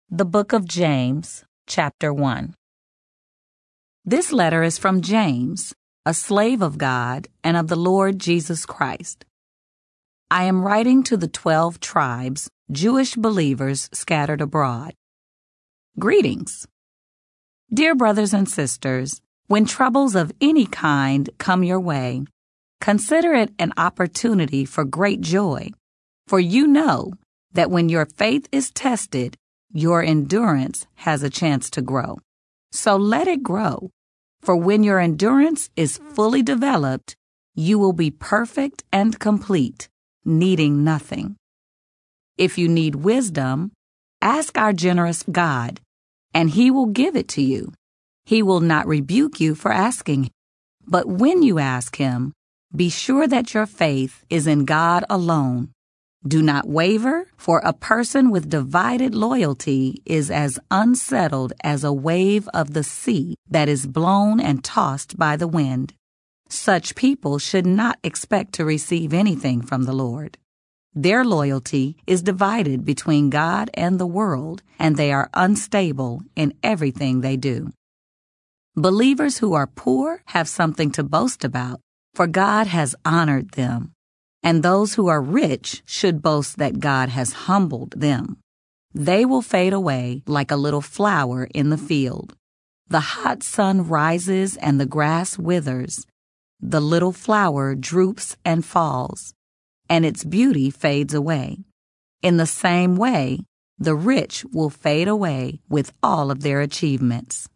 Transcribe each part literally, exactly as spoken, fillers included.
The Book of James, Chapter one. This letter is from James, a slave of God and of the Lord Jesus Christ. I am writing to the twelve tribes, Jewish believers scattered abroad. Greetings. Dear brothers and sisters, when troubles of any kind come your way, consider it an opportunity for great joy, for you know that when your faith is tested, your endurance has a chance to grow. So let it grow, for when your endurance is fully developed, you will be perfect and complete, needing nothing. If you need wisdom, ask our generous God, and He will give it to you. He will not rebuke you for asking, but when you ask Him, be sure that your faith is in God alone. Do not waver, for a person with divided loyalty is as unsettled as a wave of the sea that is blown and tossed by the wind. Such people should not expect to receive anything from the Lord. Their loyalty is divided between God and the world, and they are unstable in everything they do. Believers who are poor have something to boast about, for God has honored them. And those who are rich should boast that God has humbled them. They will fade away like a little flower in the field. The hot sun rises and the grass withers. The little flower droops and falls, and its beauty fades away. In the same way, the rich will fade away with all of their achievements.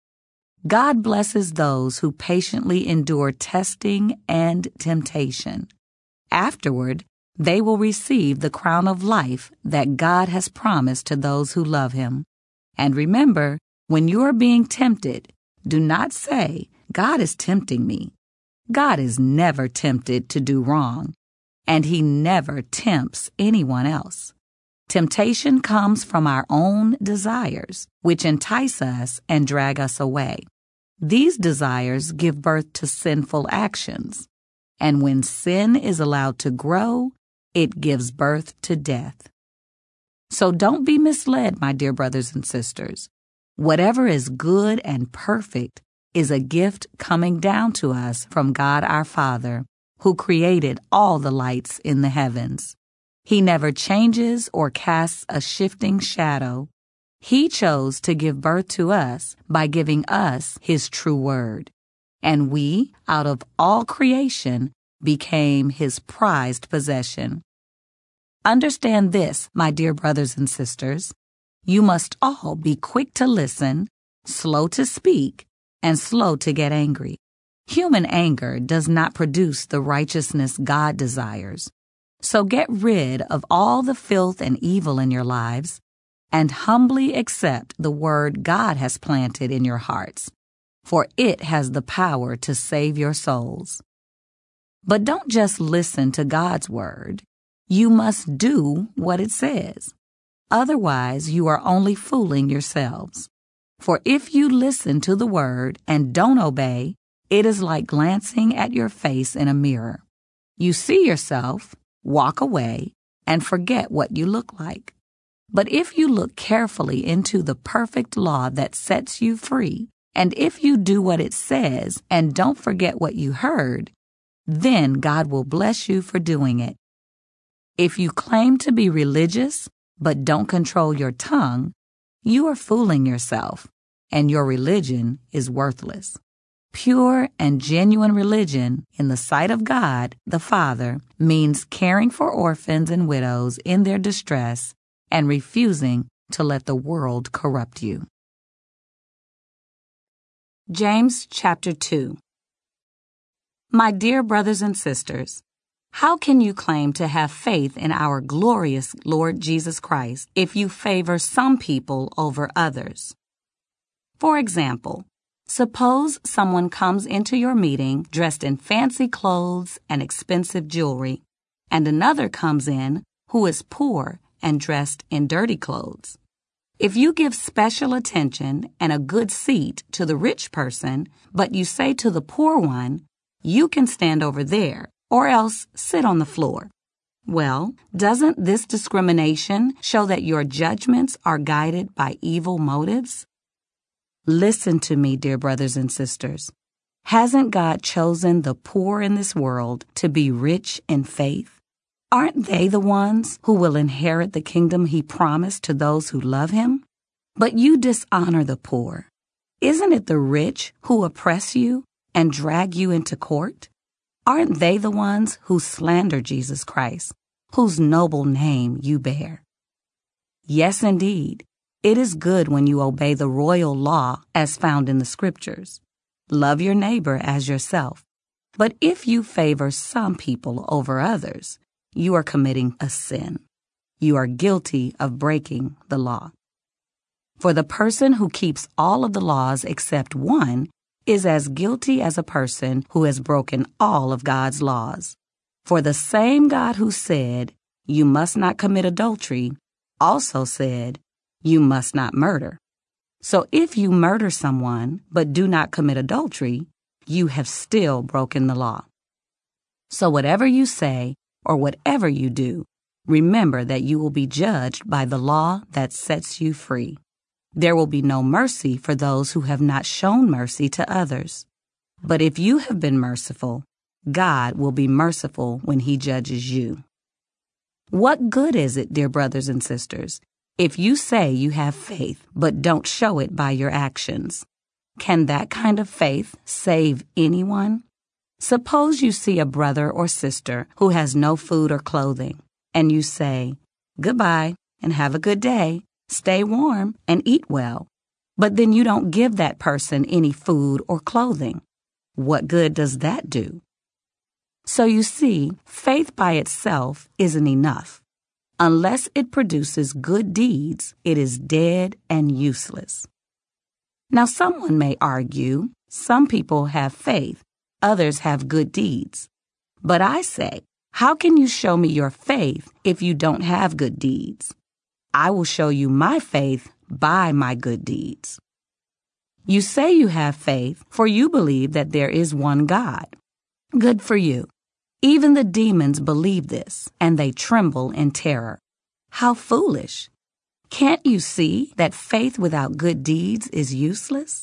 God blesses those who patiently endure testing and temptation. Afterward, they will receive the crown of life that God has promised to those who love Him. And remember, when you are being tempted, do not say, God is tempting me. God is never tempted to do wrong, and He never tempts anyone else. Temptation comes from our own desires, which entice us and drag us away. These desires give birth to sinful actions. And when sin is allowed to grow, it gives birth to death. So don't be misled, my dear brothers and sisters. Whatever is good and perfect is a gift coming down to us from God our Father, who created all the lights in the heavens. He never changes or casts a shifting shadow. He chose to give birth to us by giving us His true word. And we, out of all creation, became His prized possession. Understand this, my dear brothers and sisters. You must all be quick to listen, slow to speak, and slow to get angry. Human anger does not produce the righteousness God desires. So get rid of all the filth and evil in your lives, and humbly accept the word God has planted in your hearts, for it has the power to save your souls. But don't just listen to God's word. You must do what it says. Otherwise, you are only fooling yourselves. For if you listen to the word and don't obey, it is like glancing at your face in a mirror. You see yourself, walk away, and forget what you look like. But if you look carefully into the perfect law that sets you free, and if you do what it says and don't forget what you heard, then God will bless you for doing it. If you claim to be religious but don't control your tongue, you are fooling yourself, and your religion is worthless. Pure and genuine religion in the sight of God, the Father, means caring for orphans and widows in their distress and refusing to let the world corrupt you. James chapter two. My dear brothers and sisters, how can you claim to have faith in our glorious Lord Jesus Christ if you favor some people over others? For example, suppose someone comes into your meeting dressed in fancy clothes and expensive jewelry, and another comes in who is poor and dressed in dirty clothes. If you give special attention and a good seat to the rich person, but you say to the poor one, you can stand over there, or else sit on the floor, Well, doesn't this discrimination show that your judgments are guided by evil motives? Listen to me, dear brothers and sisters. Hasn't God chosen the poor in this world to be rich in faith? Aren't they the ones who will inherit the kingdom He promised to those who love Him? But you dishonor the poor. Isn't it the rich who oppress you and drag you into court? Aren't they the ones who slander Jesus Christ, whose noble name you bear? Yes, indeed, it is good when you obey the royal law as found in the Scriptures. Love your neighbor as yourself. But if you favor some people over others, you are committing a sin. You are guilty of breaking the law. For the person who keeps all of the laws except one is as guilty as a person who has broken all of God's laws. For the same God who said, "You must not commit adultery," also said, "You must not murder." So if you murder someone but do not commit adultery, you have still broken the law. So whatever you say or whatever you do, remember that you will be judged by the law that sets you free. There will be no mercy for those who have not shown mercy to others. But if you have been merciful, God will be merciful when He judges you. What good is it, dear brothers and sisters, if you say you have faith but don't show it by your actions? Can that kind of faith save anyone? Suppose you see a brother or sister who has no food or clothing, and you say, "Goodbye and have a good day. Stay warm and eat well." But then you don't give that person any food or clothing. What good does that do? So you see, faith by itself isn't enough. Unless it produces good deeds, it is dead and useless. Now someone may argue, some people have faith, others have good deeds. But I say, how can you show me your faith if you don't have good deeds? I will show you my faith by my good deeds. You say you have faith, for you believe that there is one God. Good for you. Even the demons believe this, and they tremble in terror. How foolish! Can't you see that faith without good deeds is useless?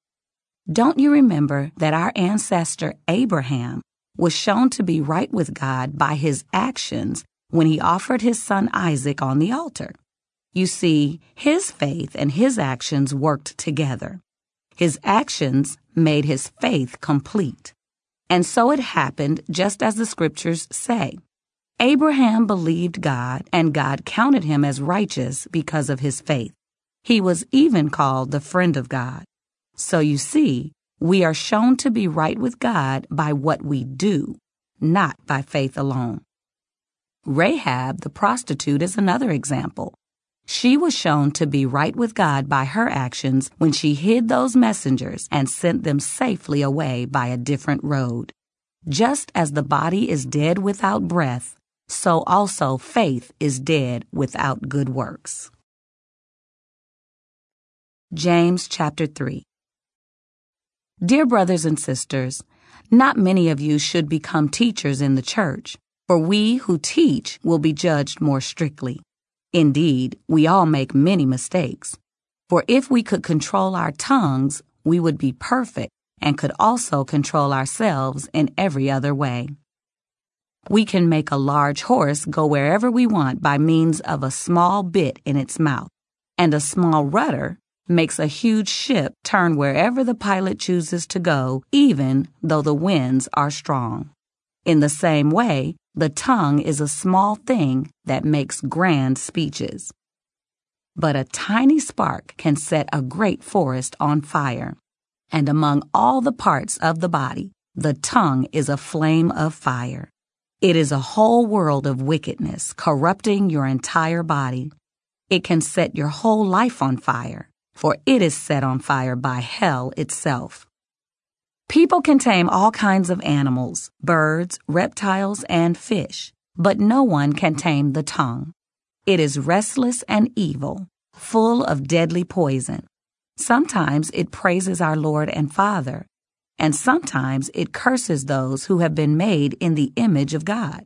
Don't you remember that our ancestor Abraham was shown to be right with God by his actions when he offered his son Isaac on the altar? You see, his faith and his actions worked together. His actions made his faith complete. And so it happened just as the Scriptures say. Abraham believed God, and God counted him as righteous because of his faith. He was even called the friend of God. So you see, we are shown to be right with God by what we do, not by faith alone. Rahab the prostitute is another example. She was shown to be right with God by her actions when she hid those messengers and sent them safely away by a different road. Just as the body is dead without breath, so also faith is dead without good works. James chapter three. Dear brothers and sisters, not many of you should become teachers in the church, for we who teach will be judged more strictly. Indeed, we all make many mistakes. For if we could control our tongues, we would be perfect and could also control ourselves in every other way. We can make a large horse go wherever we want by means of a small bit in its mouth, and a small rudder makes a huge ship turn wherever the pilot chooses to go, even though the winds are strong. In the same way, the tongue is a small thing that makes grand speeches. But a tiny spark can set a great forest on fire. And among all the parts of the body, the tongue is a flame of fire. It is a whole world of wickedness, corrupting your entire body. It can set your whole life on fire, for it is set on fire by hell itself. People can tame all kinds of animals, birds, reptiles, and fish, but no one can tame the tongue. It is restless and evil, full of deadly poison. Sometimes it praises our Lord and Father, and sometimes it curses those who have been made in the image of God.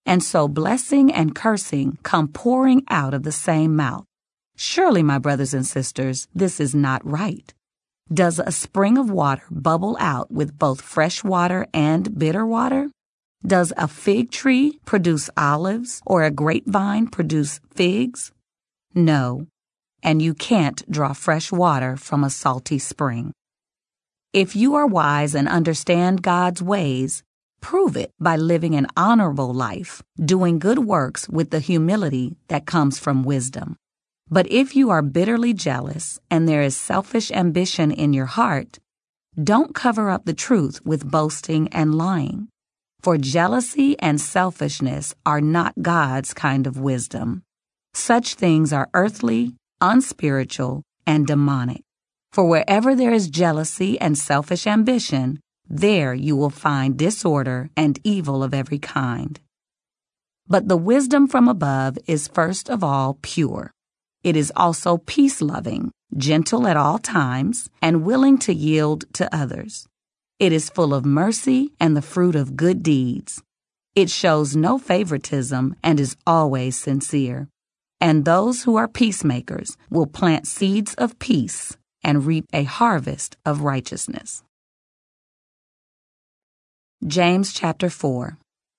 And so blessing and cursing come pouring out of the same mouth. Surely, my brothers and sisters, this is not right. Does a spring of water bubble out with both fresh water and bitter water? Does a fig tree produce olives or a grapevine produce figs? No, and you can't draw fresh water from a salty spring. If you are wise and understand God's ways, prove it by living an honorable life, doing good works with the humility that comes from wisdom. But if you are bitterly jealous and there is selfish ambition in your heart, don't cover up the truth with boasting and lying. For jealousy and selfishness are not God's kind of wisdom. Such things are earthly, unspiritual, and demonic. For wherever there is jealousy and selfish ambition, there you will find disorder and evil of every kind. But the wisdom from above is first of all pure. It is also peace-loving, gentle at all times, and willing to yield to others. It is full of mercy and the fruit of good deeds. It shows no favoritism and is always sincere. And those who are peacemakers will plant seeds of peace and reap a harvest of righteousness. James chapter four.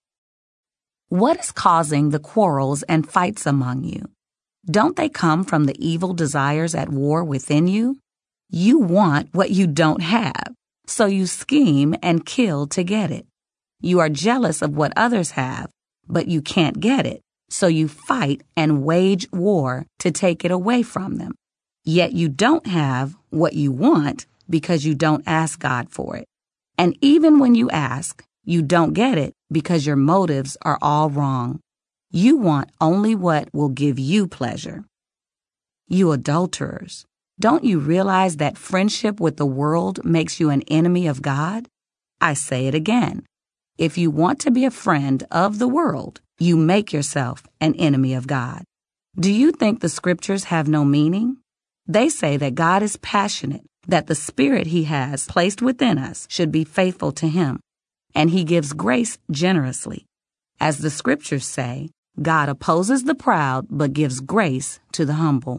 What is causing the quarrels and fights among you? Don't they come from the evil desires at war within you? You want what you don't have, so you scheme and kill to get it. You are jealous of what others have, but you can't get it, so you fight and wage war to take it away from them. Yet you don't have what you want because you don't ask God for it. And even when you ask, you don't get it because your motives are all wrong. You want only what will give you pleasure. You adulterers, don't you realize that friendship with the world makes you an enemy of God? I say it again. If you want to be a friend of the world, you make yourself an enemy of God. Do you think the scriptures have no meaning? They say that God is passionate, that the Spirit He has placed within us should be faithful to Him, and He gives grace generously. As the scriptures say, God opposes the proud but gives grace to the humble.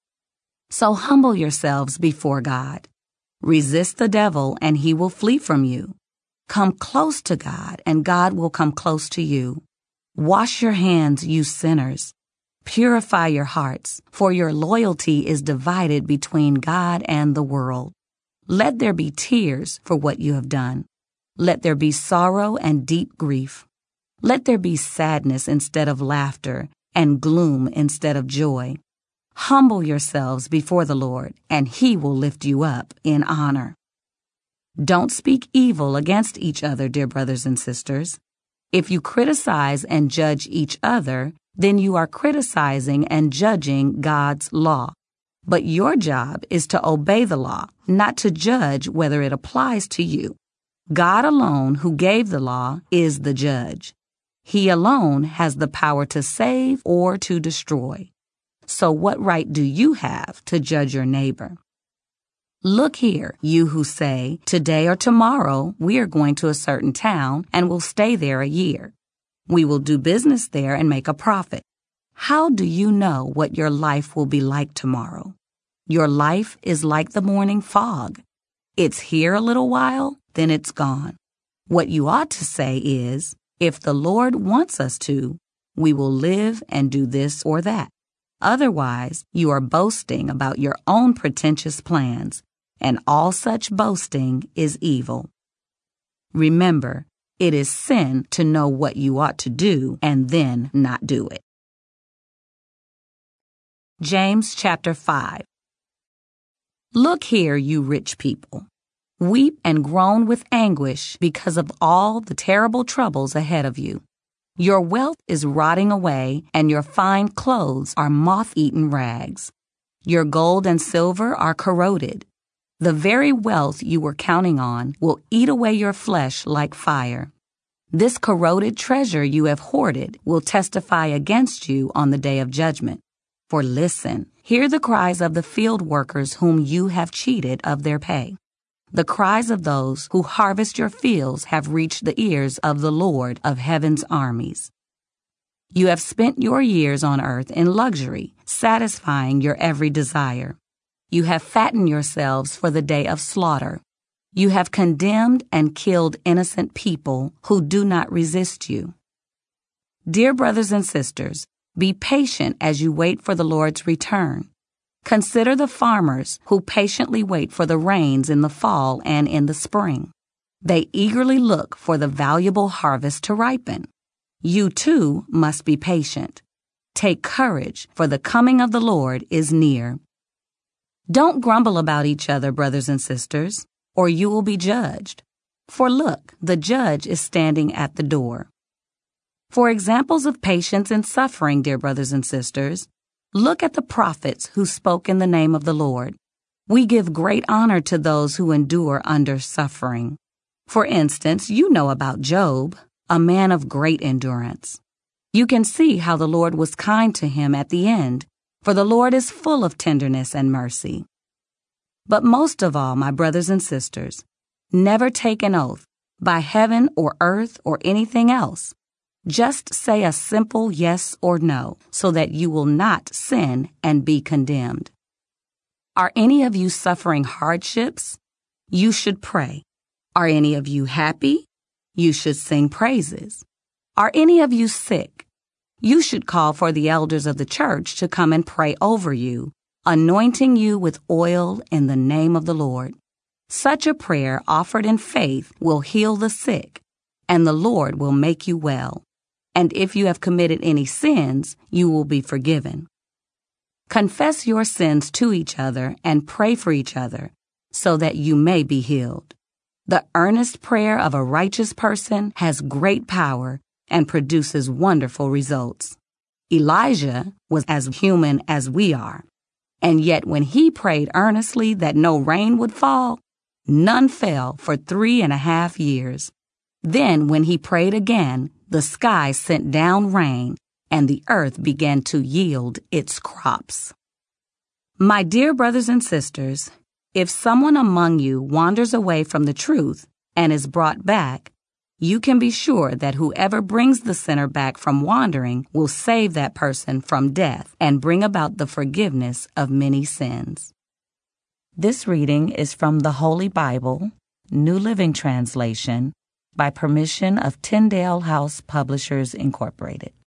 So humble yourselves before God. Resist the devil and he will flee from you. Come close to God and God will come close to you. Wash your hands, you sinners. Purify your hearts, for your loyalty is divided between God and the world. Let there be tears for what you have done. Let there be sorrow and deep grief. Let there be sadness instead of laughter and gloom instead of joy. Humble yourselves before the Lord, and He will lift you up in honor. Don't speak evil against each other, dear brothers and sisters. If you criticize and judge each other, then you are criticizing and judging God's law. But your job is to obey the law, not to judge whether it applies to you. God alone, who gave the law, is the judge. He alone has the power to save or to destroy. So what right do you have to judge your neighbor? Look here, you who say, today or tomorrow we are going to a certain town and will stay there a year. We will do business there and make a profit. How do you know what your life will be like tomorrow? Your life is like the morning fog. It's here a little while, then it's gone. What you ought to say is, if the Lord wants us to, we will live and do this or that. Otherwise, you are boasting about your own pretentious plans, and all such boasting is evil. Remember, it is sin to know what you ought to do and then not do it. James chapter five. Look here, you rich people. Weep and groan with anguish because of all the terrible troubles ahead of you. Your wealth is rotting away, and your fine clothes are moth-eaten rags. Your gold and silver are corroded. The very wealth you were counting on will eat away your flesh like fire. This corroded treasure you have hoarded will testify against you on the day of judgment. For listen, hear the cries of the field workers whom you have cheated of their pay. The cries of those who harvest your fields have reached the ears of the Lord of heaven's armies. You have spent your years on earth in luxury, satisfying your every desire. You have fattened yourselves for the day of slaughter. You have condemned and killed innocent people who do not resist you. Dear brothers and sisters, be patient as you wait for the Lord's return. Consider the farmers who patiently wait for the rains in the fall and in the spring. They eagerly look for the valuable harvest to ripen. You too must be patient. Take courage, for the coming of the Lord is near. Don't grumble about each other, brothers and sisters, or you will be judged. For look, the judge is standing at the door. For examples of patience and suffering, dear brothers and sisters, look at the prophets who spoke in the name of the Lord. We give great honor to those who endure under suffering. For instance, you know about Job, a man of great endurance. You can see how the Lord was kind to him at the end, for the Lord is full of tenderness and mercy. But most of all, my brothers and sisters, never take an oath, by heaven or earth or anything else. Just say a simple yes or no, so that you will not sin and be condemned. Are any of you suffering hardships? You should pray. Are any of you happy? You should sing praises. Are any of you sick? You should call for the elders of the church to come and pray over you, anointing you with oil in the name of the Lord. Such a prayer offered in faith will heal the sick, and the Lord will make you well. And if you have committed any sins, you will be forgiven. Confess your sins to each other and pray for each other, so that you may be healed. The earnest prayer of a righteous person has great power and produces wonderful results. Elijah was as human as we are, and yet when he prayed earnestly that no rain would fall, none fell for three and a half years. Then when he prayed again, the sky sent down rain, and the earth began to yield its crops. My dear brothers and sisters, if someone among you wanders away from the truth and is brought back, you can be sure that whoever brings the sinner back from wandering will save that person from death and bring about the forgiveness of many sins. This reading is from the Holy Bible, New Living Translation, by permission of Tyndale House Publishers, Incorporated.